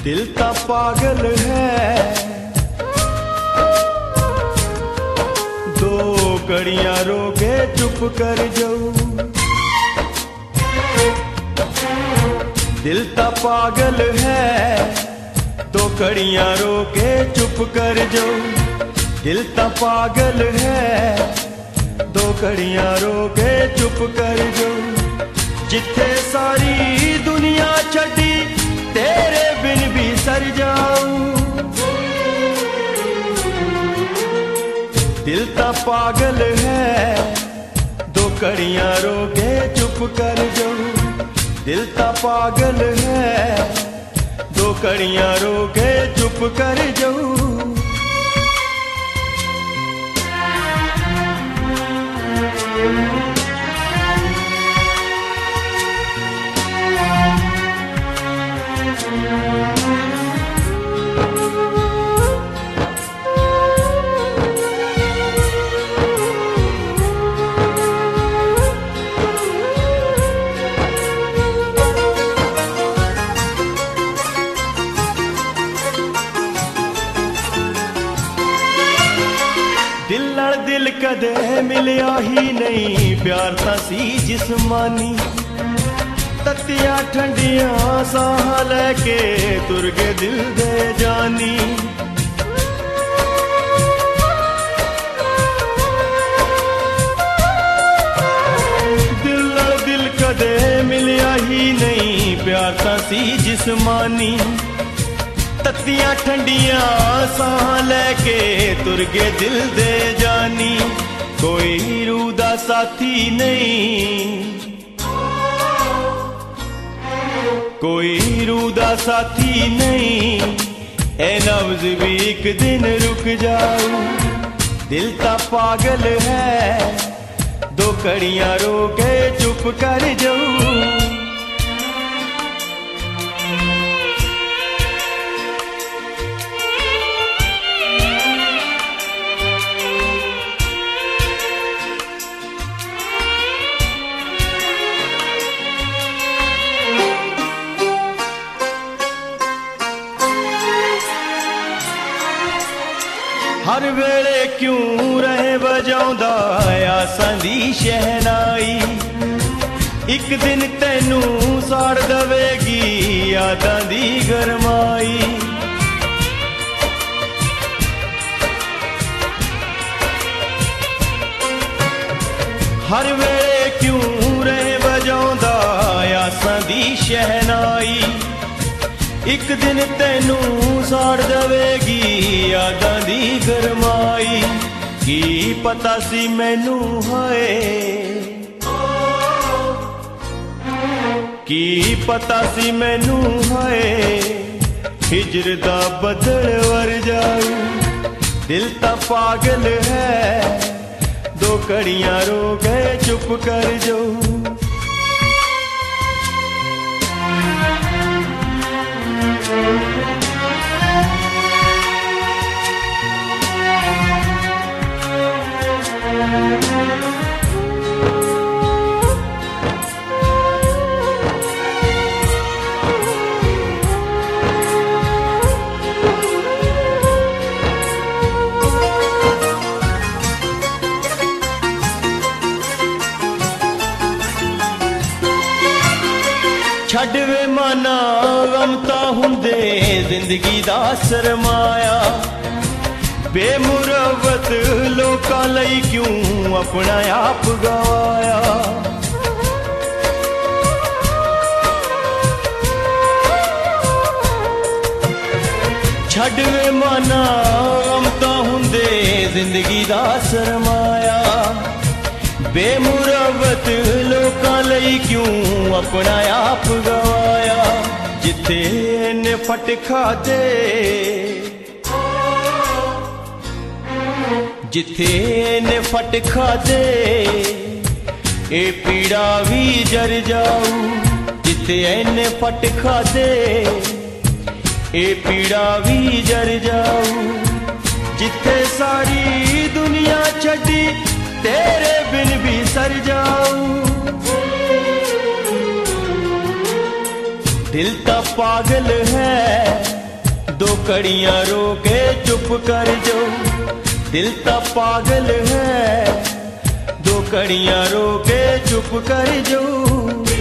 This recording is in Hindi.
दिल ता पागल है, दो घड़ियां रोके चुप कर जाऊं। दिल ता पागल है, दो घड़ियां रोके चुप कर जाऊं। दिल ता पागल है, दो घड़ियां रोके चुप कर जाऊं। जिथे सारी दुनिया छड़ी तेरे बिन भी सर जाऊं। दिल ता पागल है, दो घड़ियां रोके चुप कर जाऊं। दिल ता पागल है, दो घड़ियां रोके चुप कर जाऊं। दिल नाल दिल कदे मिलिया ही नहीं, प्यार तां सी जिस्मानी। तत्तियां ठंडियां साह लैके तुर गए दिल दे जानी। दिल नाल दिल कदे मिलिया ही नहीं, प्यार तां सी जिस्मानी। तत्तियां ठंडियां साह लैके तुर गए दिल दे जानी। कोई रूह दा साथी नहीं, कोई रूह दा साथी नहीं, ए नब्ज़ भी एक दिन रुक जाऊं। दिल ता पागल है, दो घड़ियां रोके चुप कर जाऊं। हर वेले क्यों रहे बजाउंदा आसां दी शहनाई। एक दिन तैनू साड़ दवेगी यादां दी गरमाई। हर वेले क्यों रहे बजाउंदा आसां दी शहनाई। एक दिन तैनू साड़ दवेगी यादां दी गरमाई। की पता सी मैनू हाए, की पता सी मैनू हाए, हिजर दा बदल वर जाऊं। दिल ता पागल है, दो घड़ियां रो गए चुप कर जाऊं। छड़ वे माना गम तां हुंदे जिंदगी दा सरमाया। बेमुरवत लोकां लई क्यों अपना आप गवाया। छड़ वे माना गम तां हुंदे जिंदगी दा सरमाया। बेमुरवत लोकां लई क्यों अपना आप गवाया। जिथे ने फट खादे, जिथे ने फट खादे, ए पीड़ा भी जर जाऊं। जिथे ने फट खादे, ए पीड़ा भी जर जाऊं। जिथे सारी दुनिया छड़ी तेरे बिन भी सर जाऊं। दिल ता पागल है, दो कड़ियां रो के चुप कर जो, दिल ता पागल है। दो कड़ियां रो के चुप कर जो।